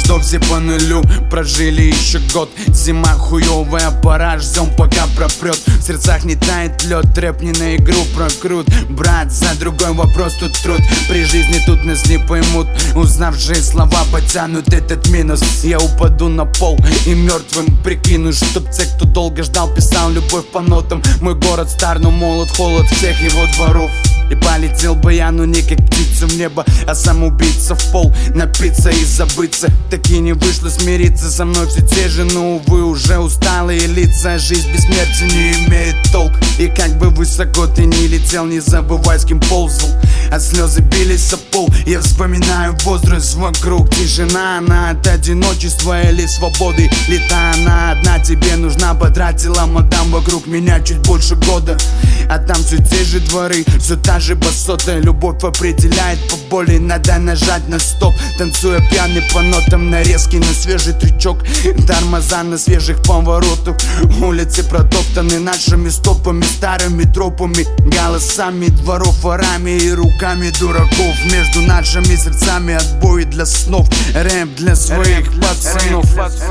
что все по нулю прожили еще год. Зима хуёвая, пора, ждем пока пропрет. В сердцах не тает лед, рэп не на игру прокрут. Брат, за другой вопрос тут труд. При жизни тут нас не поймут, узнавшие слова потянут этот минус. Я упаду на пол и мертвым прикинусь, чтоб те, кто долго ждал, писал любовь по нотам. Мой город стар, но молод, холод всех его дворов. И полетел бы я, но не как птица в небо, а сам убийца в пол, напиться и забыться. Таки не вышло смириться, со мной все те же, но, увы, уже усталые лица. Жизнь бессмертия не имеет толк, и как бы высоко ты ни летел, не забывай, с кем ползал. А слезы бились о пол, я вспоминаю возраст вокруг. Тишина, она от одиночества или свободы. Лета она одна, тебе нужна, потратила мадам вокруг меня чуть больше года. А там все те же дворы, все та же басота. Любовь определяет по боли, надо нажать на стоп. Танцуя пьяный по нотам, нарезки на свежий трючок. Тормоза на свежих поворотах. Улицы протоптаны нашими стопами, старыми тропами, голосами дворов, ворами и руками дураков. Между нашими сердцами отбой для снов. Рэп для своих пацанов.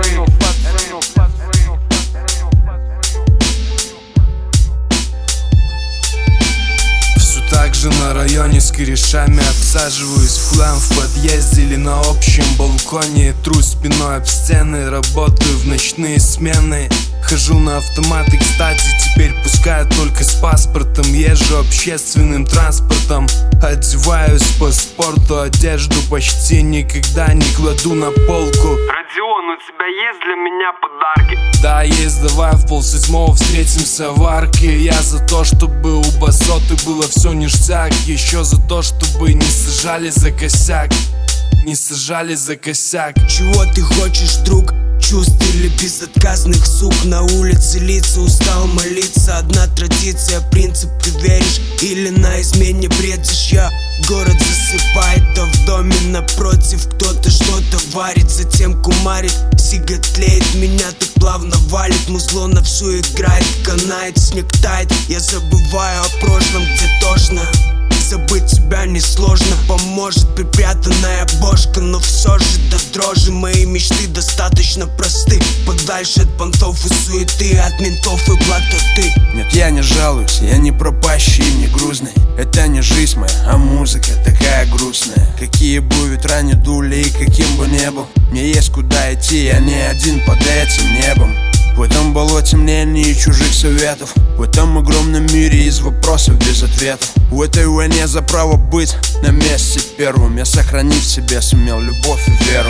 Также на районе с корешами обсаживаюсь в хлам в подъезде или на общем балконе. Трусь спиной об стены, работаю в ночные смены. Хожу на автоматы, кстати, теперь пускаю только с паспортом. Езжу общественным транспортом, одеваюсь по спорту. Одежду почти никогда не кладу на полку. Родион, у тебя есть для меня подарки? Да, есть, давай в 6:30 встретимся в арке. Я за то, чтобы у басоты было все ништяк. Еще за то, чтобы не сажали за косяк. Не сажали за косяк. Чего ты хочешь, друг? Чувств или безотказных сук? На улице лица, устал молиться. Одна традиция, принцип, ты веришь или на измене бредишь? Я город засыпает, а в доме напротив кто-то что-то варит, затем кумарит. Сига тлеет, меня так плавно валит. Музло на всю играет, канает, снег тает. Я забываю о прошлом, где тошно. Забыть тебя несложно, поможет припрятанная бошка. Но все же до дрожи мои мечты достаточно просты. Подальше от понтов и суеты, от ментов и блатоты. Нет, я не жалуюсь, я не пропащий, не грузный. Это не жизнь моя, а музыка такая грустная. Какие бы ветра не дули и каким бы не был, мне есть куда идти, я не один под этим небом. В этом болоте мнений и чужих советов, в этом огромном мире из вопросов без ответов. В этой войне за право быть на месте первым я, сохранив в себе, сумел любовь и веру.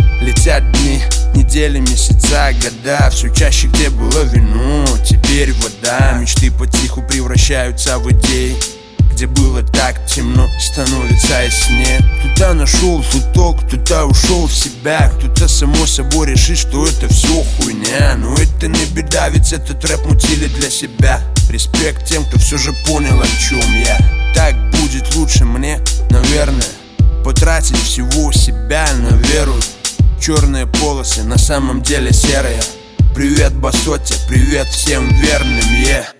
Летят дни, недели, месяца, года. Все чаще, где было вино, теперь вода. Мечты потиху превращаются в идеи. Где было так темно, становится яснее. Кто-то нашел футок, кто-то ушел в себя. Кто-то само собой решит, что это все хуйня. Но это не беда, ведь этот рэп мутили для себя. Респект тем, кто все же понял, о чем я. Так будет лучше мне, наверное, потратить всего себя на веру. Черные полосы на самом деле серые. Привет басоте, привет всем верным,